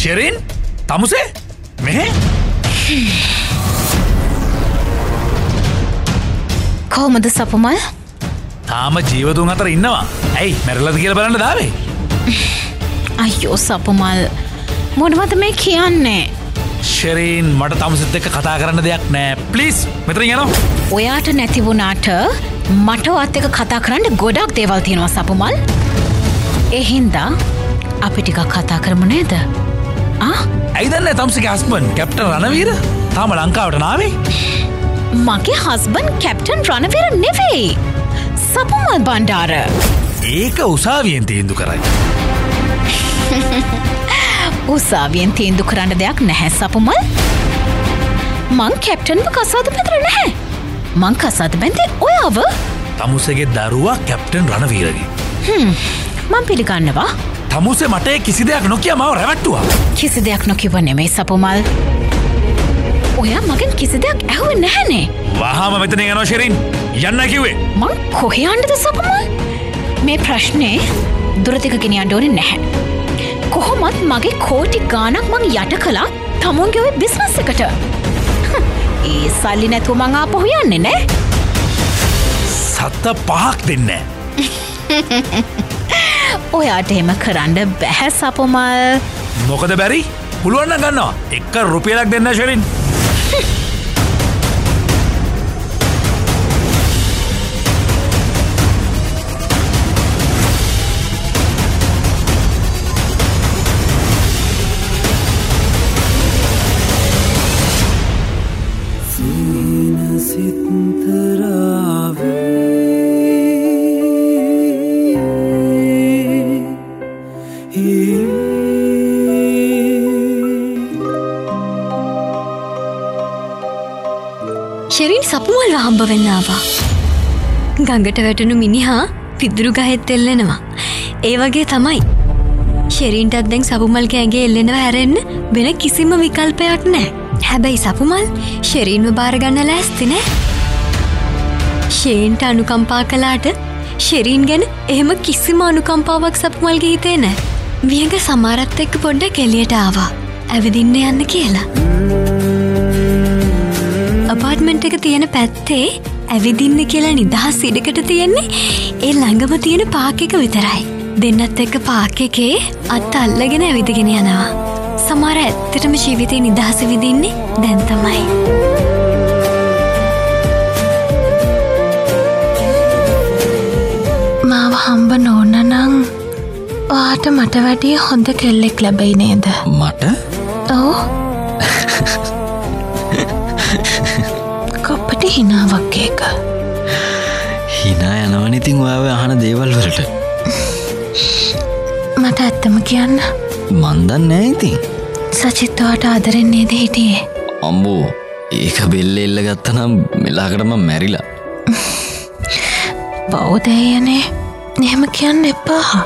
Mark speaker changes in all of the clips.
Speaker 1: ශෙරින් තමුසේ මෙහෙ
Speaker 2: කොහොමද සපුමල්?
Speaker 1: තාම ජීවතුන් අතර ඉන්නවා. ඇයි මැරෙලාද කියලා බලන්න දාවේ?
Speaker 2: අයියෝ සපුමල් මොනවද මේ කියන්නේ?
Speaker 1: ශෙරින් මට තමුසෙත් එක්ක කතා කරන්න දෙයක් නෑ. ප්ලීස් මෙතනින් යනවා.
Speaker 2: ඔයාට නැති වුණාට මට ඔයත් එක්ක කතා කරන්න ගොඩක් දේවල් තියෙනවා සපුමල්. ඒ හින්දා අපි ටිකක් කතා කරමු නේද?
Speaker 1: ඇයි දන්නේ තමුසේගේ හස්බන්ඩ් කැප්ටන් රණවීර තාම ලංකාවට නාවේ?
Speaker 2: මගේ හස්බන්ඩ් කැප්ටන් රණවීර නෙවෙයි. සපුමල් බණ්ඩාර.
Speaker 1: ඒක උසාවියෙන් තීන්දුව කරයි.
Speaker 2: උසාවියෙන් තීන්දුව කරන්න දෙයක් නැහැ සපුමල්. මං කැප්ටන්ව කසාද බැඳලා නැහැ. මං කසාද බැඳේ ඔයාව.
Speaker 1: තමුසේගේ දරුවා කැප්ටන් රණවීරගේ.
Speaker 2: මං පිළිගන්නවා.
Speaker 1: තමුසේ මට කිසි දෙයක් නොකිය මාව රැවට්ටුවා.
Speaker 2: කිසි දෙයක් නොකියව නෙමෙයි සපුමල්. ඔයා මගෙන් කිසි දෙයක් ඇහුවේ නැහනේ.
Speaker 1: වහාම මෙතනින් යනවා ශෙරින්. යන්න කිව්වේ.
Speaker 2: මං කොහේ යන්නද සපුමල්? මේ ප්‍රශ්නේ දුරදිග ගෙනියන්න ඕනේ නැහැ. කොහොමත් මගේ කෝටි ගාණක් මං යට කළා තමුන්ගේ ඔය බිස්නස් එකට. ඒ සල්ලි නැතුව මං ආපහු යන්නේ නෑ.
Speaker 1: සත 5ක් දෙන්නේ නෑ.
Speaker 2: ඔයාට එහෙම කරන්න බැහැ සපුමල්.
Speaker 1: මොකද බැරි? පුළුවන් නම් ගන්නවා. 1 රුපියලක් දෙන්න ශෙරින්.
Speaker 3: ශෙරින් සපුමල්ව හම්බ වෙන්න ආවා. ගඟට වැටුණු මිනිහා පිදුරු ගහෙත් එල්ලෙනවා. ඒ වගේ තමයි. ශෙරින්ටත් දැන් සපුමල්ගේ ඇඟේ එල්ලෙනවා හැරෙන්න වෙන කිසිම විකල්පයක් නැහැ. හැබැයි සපුමල් ශෙරින්ව බාර ගන්න ලෑස්ති නෑ. ශේන්ට අනුකම්පා කළාට ශෙරින් ගැන එහෙම කිසිම අනුකම්පාවක් සපුමල්ගේ හිතේ නෑ. වියඟ සමහරත් එක්ක පොඩ්ඩක් එළියට ආවා. ඇවිදින්න යන්න කියලා. අපාර්ට්මන්ට් එක තියෙන පැත්තේ ඇවිදින්න කියලා නිදහස් ඉඩකට තියෙන්නේ ඒ ළඟම තියෙන පාක් එක විතරයි. දෙන්නත් එක්ක පාක් එකේ අත් අල්ලගෙන ඇවිදගෙන යනවා. සමහර ඇත්තටම ජීවිතේ නිදහස විඳින්නේ දැන් තමයි.
Speaker 2: මාව හම්බ නොවන නම් ඔයාට මට වැඩිය හොඳ කෙල්ලෙක් ලැබෙයි නේද?
Speaker 1: මට?
Speaker 2: ඔව්. කොප්පට හිනාවක් එක.
Speaker 4: හිනා යනවනේ ඉතින් ඔයාව අහන දේවල් වලට.
Speaker 2: මට ඇත්තම කියන්න.
Speaker 4: මන් දන්නේ නැහැ ඉතින්.
Speaker 2: සචිත් ඔයාට ආදරෙන් නේද හිටියේ?
Speaker 4: අම්බෝ ඒක බෙල්ල එල්ල ගත්තනම් මෙලාකට මම මැරිලා.
Speaker 2: බෞදයනේ. එහෙම කියන්න එපා.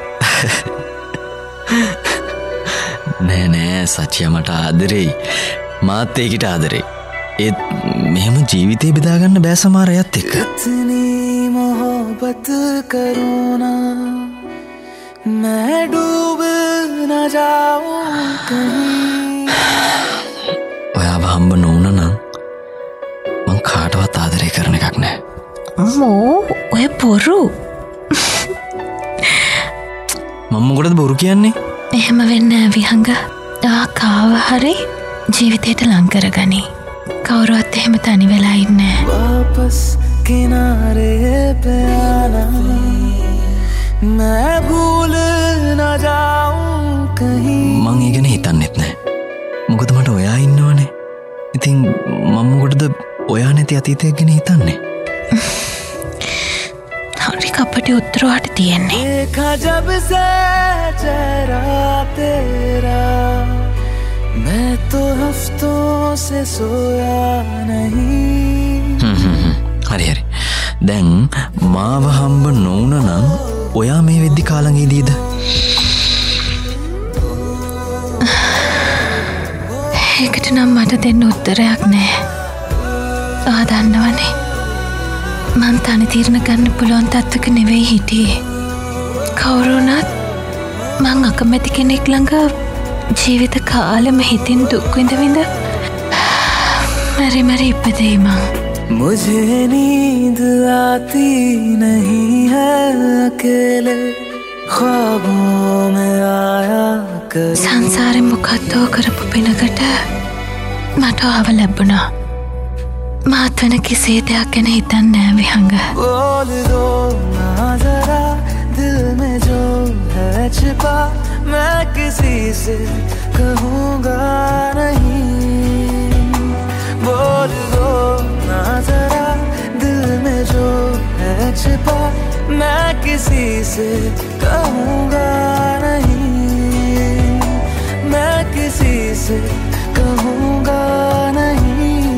Speaker 4: නෑ නෑ සචියා මට ආදරෙයි. මාත් ඒකට ආදරෙයි. ඒත් මෙහෙම ජීවිතේ බෙදාගන්න බෑ සමහර අයත් එක්ක.
Speaker 5: इतनी मोहब्बत करो ना मैं डूब न जाऊं कहीं.
Speaker 4: ඔයාව හම්බ නොවුන නම් මං කාටවත් ආදරය කරන එකක් නෑ.
Speaker 2: අම්මෝ ඔය බොරු.
Speaker 4: මම මොකටද බොරු කියන්නේ?
Speaker 2: එහෙම වෙන්නේ නැහැ විහංග. ඔයා කාව හරි ජීවිතයට ලං කරගනි. කවුරුවත් එහෙම තනි වෙලා ඉන්නේ නැහැ.
Speaker 5: वापस किनारे पे आना मैं भूल न जाऊं कहीं.
Speaker 4: මං ඒ ගැන හිතන්නෙත් නෑ. මොකද මට ඔයා ඉන්නවනේ. ඉතින් මම මොකටද ඔයා නැති අතීතයක් ගැන හිතන්නේ?
Speaker 2: හරි කපටි උත්තර වලට තියෙන්නේ.
Speaker 5: देखा जब से चेहरा तेरा मैं तो हफ्तों से सोया नहीं.
Speaker 4: හරි හරි. දැන් මාව හම්බ නොවුන නම් ඔයා මේ වෙද්දි කාලංගේදීද?
Speaker 2: ඒකට නම් මට දෙන්න උත්තරයක් නෑ. ඔයා දන්නවනේ මං තනි තීරණ ගන්න පුළුවන් තත්ත්වක නෙවෙයි හිටියේ. කවුරුණත් මං අකමැති කෙනෙක් ළඟ ජීවිත කාලෙම හිතින් දුක් විඳ විඳ මැරි ඉපදීම.
Speaker 5: मुझे नींद आती नहीं है अकेले ख्वाबों में आया कर.
Speaker 2: සංසාරෙන් මොකද්දෝ කරපු පිනකට මට ආව ලැබුණා. මාත් වෙන කිසි දෙයක් ගැන හිතන්නේ නෑ විහංග.
Speaker 5: बोल दो ना जरा दिल में जो है छिपा मैं किसी से कहूँगा नहीं. बोल दो ना जरा दिल में जो है छिपा मैं किसी से कहूँगा नहीं. मैं किसी से कहूँगा नहीं.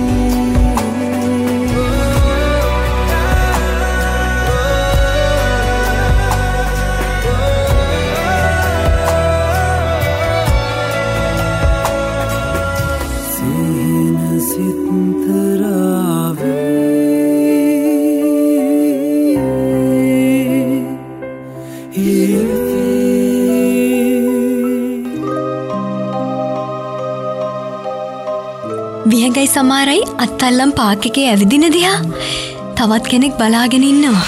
Speaker 3: විහඟයි සමාරයි අත්තල්ලම් පාක් එකේ ඇවිදින දිහා තවත් කෙනෙක් බලාගෙන ඉන්නවා.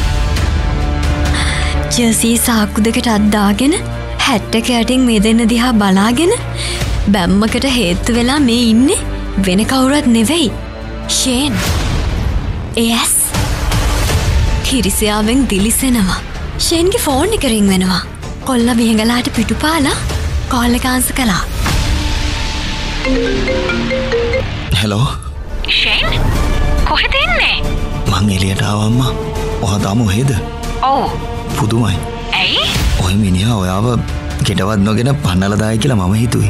Speaker 3: ජර්සි සාක්කු දෙකට අද්දාගෙන හැට් එක යටින් මේ දෙන්න දිහා බලාගෙන බැම්මකට හේතු වෙලා මේ ඉන්නේ වෙන කවුරුත් නෙවෙයි. ෂේන්. එස්. හිරිසියාවෙන් දිලිසෙනවා. ෂේන්ගේ ෆෝන් එක රින් වෙනවා. කොල්ල විහඟලාට පිටුපාලා කෝල් එක ආන්සර් කළා.
Speaker 4: හෙලෝ
Speaker 2: ෂේන් කොහෙද ඉන්නේ?
Speaker 4: මං එලියට ආවා අම්මා. ඔයා තාම ඔහෙද?
Speaker 2: ඔව්.
Speaker 4: පුදුමයි.
Speaker 2: ඇයි?
Speaker 4: ඔය මිනිහා ඔයාව ගෙටවත් නොගෙන පන්නලා දායි කියලා මම හිතුවේ.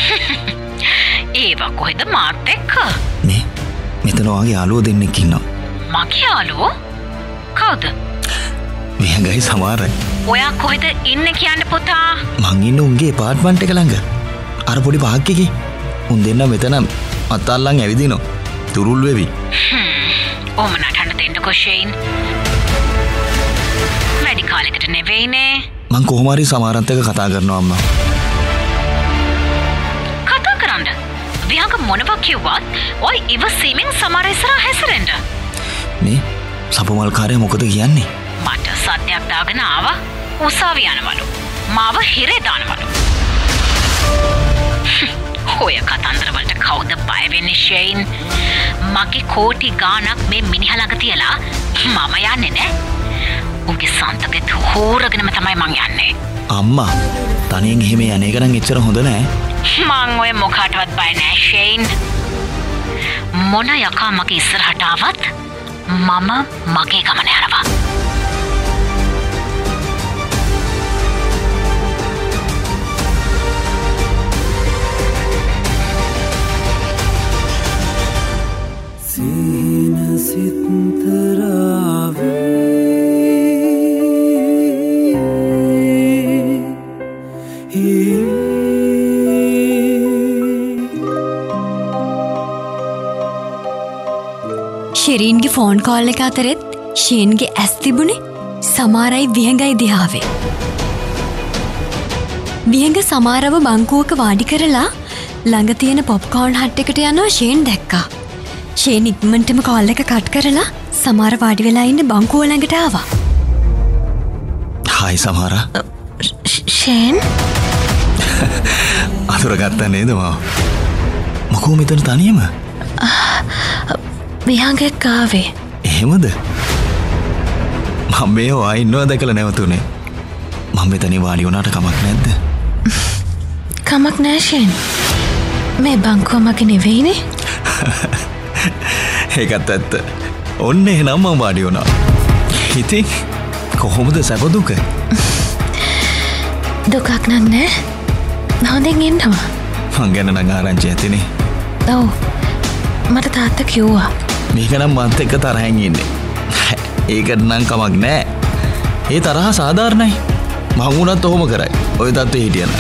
Speaker 2: ඒවා කොහෙද මාත් එක්ක?
Speaker 4: මේ මෙතන ඔයාගේ යාළුවෝ දෙන්නෙක් ඉන්නවා.
Speaker 2: මගේ යාළුවෝ? කවුද?
Speaker 4: විහඟයි සමාරයි.
Speaker 2: ඔයා කොහෙද ඉන්නේ කියන්න පුතා?
Speaker 4: මං ඉන්නේ උන්ගේ ඇපාර්ට්මන්ට් එක ළඟ. අර පොඩි පාක් එකේ. උන් දෙන්න මෙතන අතල්ලන් ඇවිදිනවා. තුරුල් වෙවි.
Speaker 2: ඕම නටන්න දෙන්නකෝ ෂේන්. වැඩි කාලෙකට නෙවෙයිනේ.
Speaker 4: මං කොහොම හරි සමාරත් එක්ක කතා කරනවා අම්මා.
Speaker 2: කතා කරන්න? විහඟ මොනවා කිව්වත් ඔය ඉවසීමෙන් සමහර ඉස්සරහ හැසිරෙන්න.
Speaker 4: මේ සපුමල් කාර්යය මොකද කියන්නේ?
Speaker 2: මට සත්‍යයක් දාගෙන ආවා. උසාවි යනවලු. මාව හිරේ දානවලු. ඔය කතන්දර වලට කවුද බය වෙන්නේ ෂේන්? මගේ කෝටි ගාණක් මේ මිනිහා ළඟ තියලා මම යන්නේ නෑ. උගේ සන්තකෙත් හොරගෙනම තමයි මං යන්නේ.
Speaker 4: අම්මා තනියෙන් එහෙම යන එක නම් එච්චර හොඳ නෑ.
Speaker 2: මං ඔය මොකටවත් බය නෑ ෂේන්. මොන යකා මගේ ඉස්සරහට ආවත් මම මගේ ගමන යනවා.
Speaker 3: ෂෙරීන්ගේ ෆෝන් කෝල් එක අතරෙත් ෂේන්ගේ ඇස් තිබුණේ සමාරයි විහඟයි දිහාවේ. විහඟ සමාරව බංකුවක වාඩි කරලා ළඟ තියෙන පොප්කෝර්න් හට් එකට යනවා ෂේන් දැක්කා. ෂේන් ඉක්මනටම කෝල් එක කට් කරලා සමාර වාඩි වෙලා ඉන්න බංකුව ළඟට ආවා.
Speaker 4: හායි සමාරා.
Speaker 2: ෂේන්
Speaker 4: අතුරගත්තා නේද මාව? මොකෝ මෙතන තනියම?
Speaker 2: විහඟෙක් ආවේ.
Speaker 4: එහෙමද? මම මේ ඔයා ඉන්නවා දැකලා නැවතුනේ. මම මෙතනින් වාඩි වුණාට කමක් නැද්ද?
Speaker 2: කමක් නෑ ෂේන්. මේ බංකුව මගේ නෙවෙයිනේ.
Speaker 4: ඒකත් ඇත්ත. ඔන්න එහෙනම් මම වාඩි වුණා. ඉතින් කොහොමද සැප දුක?
Speaker 2: දුකක් නෑ. හොඳින් ඉන්නවා.
Speaker 4: මං ගැන නම් ආරංචි ඇතිනේ.
Speaker 2: ඔව්. මට තාත්තා කිව්වා.
Speaker 4: මේක නම් මන්ත් එක්ක තරහින් ඉන්නේ. ඒකට නම් කමක් නෑ. ඒ තරහ සාධාරණයි. මං වුණත් ඔහොම කරයි. ඔය තත්ත්වෙ හිටියන.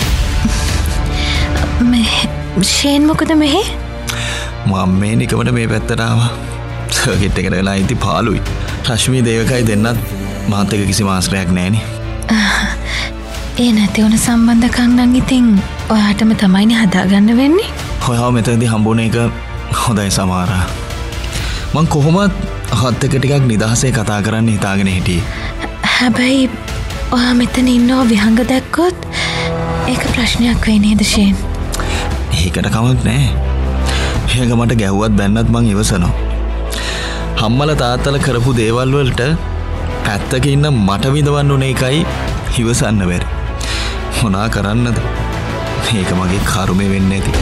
Speaker 2: ෂේන් මොකද මෙහෙ?
Speaker 4: මම මේ නිකමට මේ පැත්තට ආවා. සර්කිට් එකට වෙලා ඉති පාළුයි. රශ්මී දේවකයි දෙන්නත් මාත් එක්ක කිසිම ආශ්‍රයක් නෑනේ.
Speaker 2: ඒ නැති වුණ සම්බන්ධකම් නම් ඉතින් ඔයාටම තමයිනේ හදාගන්න වෙන්නේ.
Speaker 4: ඔයාව මෙතනදී හම්බුන එක හොඳයි සමහරා. මං කොහොමත් හත් එක ටිකක් නිදහසේ කතා කරන්න හිතාගෙන හිටියේ.
Speaker 2: හැබැයි ඔයා මෙතන ඉන්නව විහංග දැක්කොත් ඒක ප්‍රශ්නයක් වෙයි නේද ෂේන්?
Speaker 4: ඒකට කමක් නෑ. ඒක මට ගැහුවත් බැන්නත් මං ඉවසනවා. අම්මලා තාත්තලා කරපු දේවල් වලට පැත්තක ඉන්න මට විඳවන්න උනේ එකයි ඉවසන්න බැරි. මොනා කරන්නද? මේක මගේ කර්මය වෙන්නේ නැති.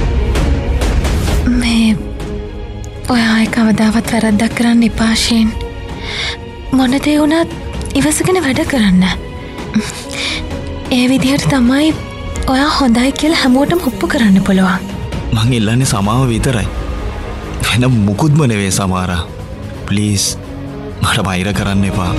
Speaker 2: මේ ඔයා කවදාවත් වැරද්දක් කරන්න එපා ෂේන්. මොන දේ වුණත් ඉවසගෙන වැඩ කරන්න. ඒ විදිහට තමයි ඔයා හොඳයි කියලා හැමෝටම ඔප්පු කරන්න පුළුවන්.
Speaker 4: මං ඉල්ලන්නේ සමාව විතරයි. වෙන මුකුත්ම නෙවෙයි සමහරා. ප්ලීස් මට බයිර කරන්න එපා.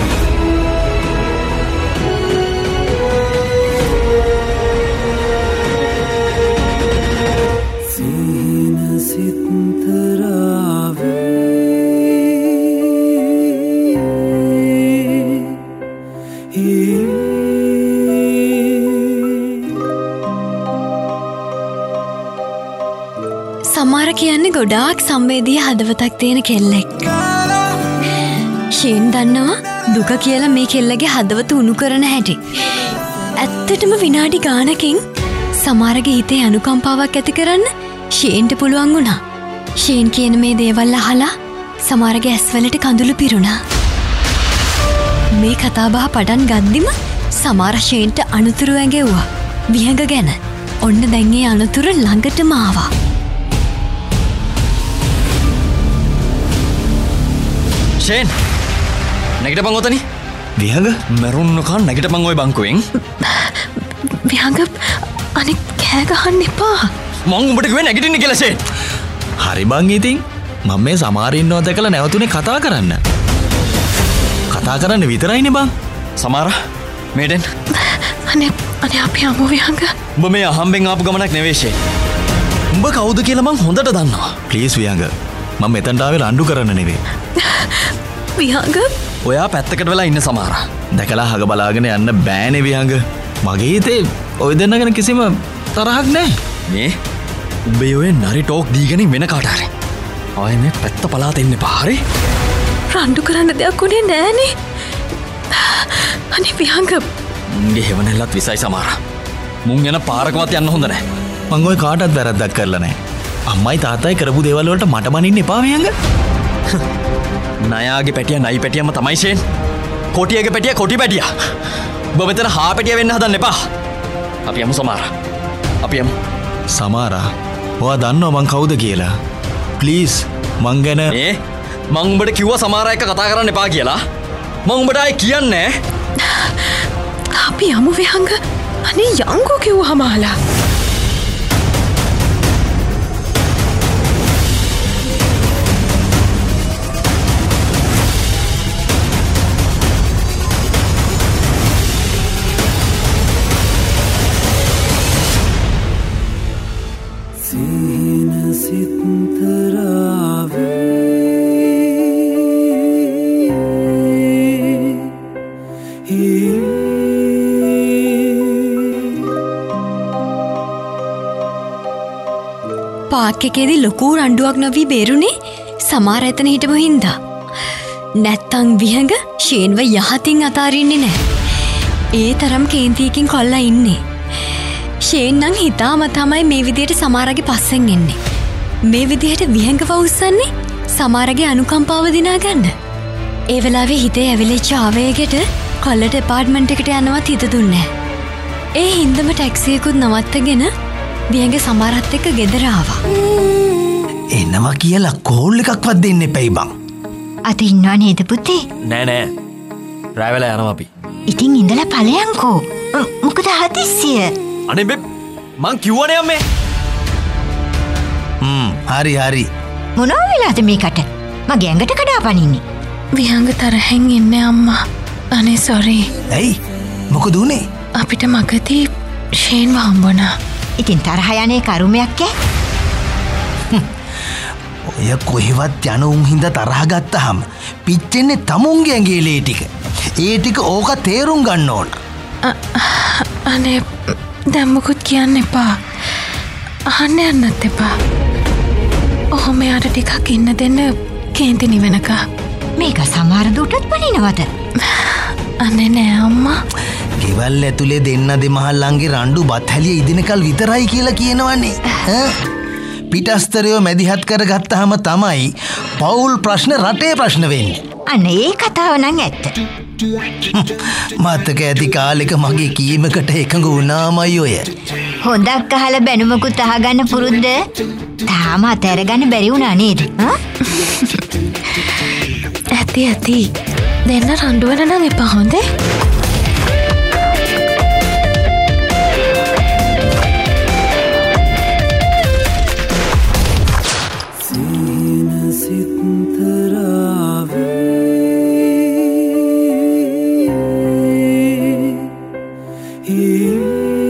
Speaker 3: සමහර කියන්නේ ගොඩාක් සංවේදී හදවතක් තියෙන කෙල්ලෙක්. ෂේන් දන්නවා දුක කියලා මේ කෙල්ලගේ හදවත උණු කරන හැටි. ඇත්තටම විනාඩි ගානකින් සමහරගේ හිතේ අනුකම්පාවක් ඇති කරන්න ෂේන්ට පුළුවන් වුණා. ෂේන් කියන මේ දේවල් අහලා සමහරගේ ඇස්වලට කඳුළු පිරුණා. මේ කතාබහ පටන් ගද්දිම සමහර ෂේන්ට අනුතුරු ඇඟෙව්වා. විහඟ ගැන. ඔන්න දැන් ඒ අනුතුරු ළඟටම ආවා.
Speaker 4: ෂේන් නැගිටපන් ඔතනින්. විහඟ මරුන්නකන් නැගිටපන් ওই බංකුවෙන්.
Speaker 2: විහඟ අනිත් කෑ ගහන්න එපා.
Speaker 4: මං උඹට කිව්වේ නැගිටින්න කියලා ෂේන්. හරි බං ඉතින් මම මේ සමහර ඉන්නව දැකලා නැවතුනේ කතා කරන්න. කතා කරන්න විතරයිනේ බං. සමහර මේඩෙන්
Speaker 2: අනේ අපි යමු විහඟ.
Speaker 4: උඹ මේ අහම්බෙන් ආපු ගමනක් නෙවෙයි ෂේන්. උඹ කවුද කියලා මං හොඳට දන්නවා. ප්ලීස් විහඟ මම මෙතනට ආවේ රණ්ඩු කරන්න නෙවෙයි.
Speaker 2: විහඟ
Speaker 4: ඔයා පැත්තකට වෙලා ඉන්න සමහර. දැකලා හග බලාගෙන යන්න බෑනේ විහඟ. මගේ හිතේ ඔය දෙන්න ගැන කිසිම තරහක් නැහැ. මේ උඹේ ඔය නරි ටෝක් දීගෙන වෙන කාට හරි. ආයේ මේ පැත්ත පලාත එන්න එපා හරි.
Speaker 2: රණ්ඩු කරන්න දෙයක් උනේ නෑනේ. අනේ විහඟ
Speaker 4: මුන්ගේ හෙවණැල්ලත් විසයි සමහර. මුන් යන පාරකවත් යන්න හොඳ නැහැ. මං ඔය කාටවත් වැරද්දක් කරලා නැහැ. අම්මයි තාත්තයි කරපු දේවල් වලට මට බනින්න එපා විහඟ. නයාගේ පැටිය නයි පැටියම තමයි ෂේන්. කොටියගේ පැටිය කොටි පැටිය. ඔබ මෙතන හා පැටිය වෙන්න හදන්න එපා. අපි යමු සමහර. අපි යමු. සමහරා ඔයා දන්නව මං කවුද කියලා? ප්ලීස් මං ගැන මං උඹට කිව්වා සමහර එක කතා කරන්න එපා කියලා. මං උඹට ආයේ කියන්නේ
Speaker 2: අපි යමු විහඟ. අනේ යංගෝ කිව්වහම අහලා.
Speaker 3: පාක් එකේදී ලොකු රණ්ඩුවක් නොවී බේරුනේ සමහර එතන හිටපු හින්දා. නැත්තම් විහඟ ෂේන්ව යහතින් අතාරින්නේ නැහැ. ඒ තරම් කේන්තියකින් කොල්ලා ඉන්නේ. ෂේන් නම් හිතාම තමයි මේ විදියට සමහරගේ පස්සෙන් එන්නේ. මේ විදියට විහඟව උස්සන්නේ සමහරගේ අනුකම්පාව දිනා ගන්න. ඒ වෙලාවේ හිතේ ඇවිලිච්ච ආවේගයට කොල්ලට ඇපාර්ට්මන්ට් එකට යනවත් හිත දුන්නේ නැහැ. ඒ හින්දම ටැක්සියකුත් නවත්තගෙන විහඟ සමහරත් එක්ක ගෙදර ආවා.
Speaker 1: එනවා කියලා කෝල් එකක්වත් දෙන්න එපයි බං.
Speaker 6: අද ඉන්නවා නේද පුතේ?
Speaker 4: නෑ රෑ වෙලා යනවා අපි.
Speaker 6: ඉතින් ඉඳලා ඵලයන්කෝ. මොකද හදිස්සිය?
Speaker 4: අනේ බේ මං කිව්වනේ අම්මේ.
Speaker 1: හරි.
Speaker 6: මොනවා වෙලාද මේකට? මගේ ඇඟට කඩාපනින්නේ.
Speaker 2: විහඟ තරහෙන් ඉන්නේ අම්මා. අනේ සොරි.
Speaker 1: ඇයි? මොකද උනේ?
Speaker 2: අපිට මගදී ෂේන්ව හම්බුණා.
Speaker 6: ඉතින් තරහ යන්නේ කරුමයක් ඈ.
Speaker 1: ඔය කොහෙවත් යන උන් හින්දා තරහ ගත්තහම පිච්චෙන්නේ තමුන්ගේ ඇඟේ ලේ ටික. ඒ ටික ඕක තේරුම් ගන්න ඕන.
Speaker 7: අනේ දැම්මකුත් කියන්න එපා. අහන්න යන්නත් එපා. ඔහොම යාට ටිකක් ඉන්න දෙන්න කේන්ති නිවෙනක.
Speaker 6: මේක සමහර දුටත් පනිනවද?
Speaker 7: අනේ නෑ අම්මා.
Speaker 8: ගෙවල් ඇතුලේ දෙන්න දෙමහල්ලන්ගේ රණ්ඩු බත් හැලිය ඉදිනකල් විතරයි කියලා කියනවනේ. පිටස්තරයෝ මැදිහත් කරගත්තාම තමයි පවුල් ප්‍රශ්න රටේ ප්‍රශ්න වෙන්නේ.
Speaker 6: අන්න ඒ කතාව නම් ඇත්ත.
Speaker 8: මතක ඇති කාලෙක මගේ කීමකට එකඟ වුණාමයි ඔය.
Speaker 6: හොඳක් අහලා බැනුමකුත් අහගන්න පුරුද්ද තාම අතහැරගන්න බැරි වුණා නේද?
Speaker 7: ඇති දෙන්න රණ්ඩු වෙන නම් එපා හොඳේ.
Speaker 5: He